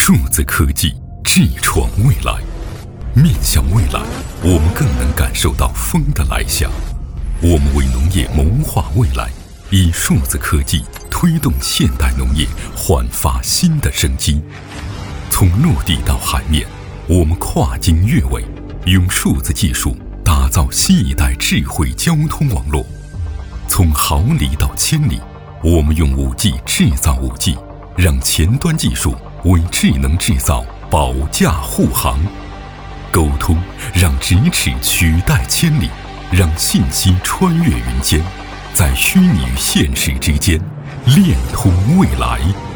数字科技智闯未来，面向未来，我们更能感受到风的来向。我们为农业谋划未来，以数字科技推动现代农业焕发新的生机。从陆地到海面，我们跨经越纬，用数字技术打造新一代智慧交通网络。从毫厘到千里，我们用 5G 制造 5G， 让前端技术为智能制造保驾护航。沟通让咫尺取代千里，让信息穿越云间，在虚拟与现实之间链通未来。